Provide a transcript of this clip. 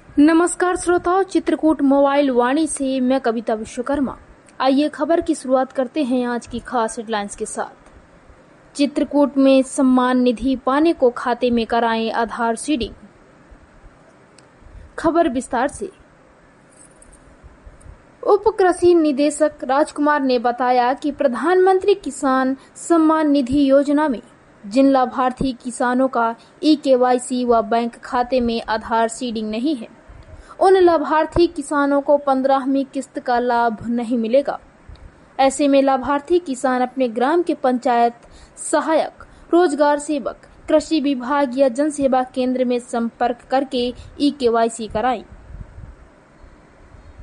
नमस्कार श्रोताओं, चित्रकूट मोबाइल वाणी से मैं कविता विश्वकर्मा। आइए खबर की शुरुआत करते हैं आज की खास हेडलाइंस के साथ। चित्रकूट में सम्मान निधि पाने को खाते में कराएं आधार सीडिंग। खबर विस्तार से। उप कृषि निदेशक राजकुमार ने बताया कि प्रधानमंत्री किसान सम्मान निधि योजना में जिन लाभार्थी किसानों का ई-केवाईसी व बैंक खाते में आधार सीडिंग नहीं है, उन लाभार्थी किसानों को 15वीं किस्त का लाभ नहीं मिलेगा। ऐसे में लाभार्थी किसान अपने ग्राम के पंचायत सहायक, रोजगार सेवक, कृषि विभाग या जन सेवा केंद्र में संपर्क करके ई-केवाईसी कराएं।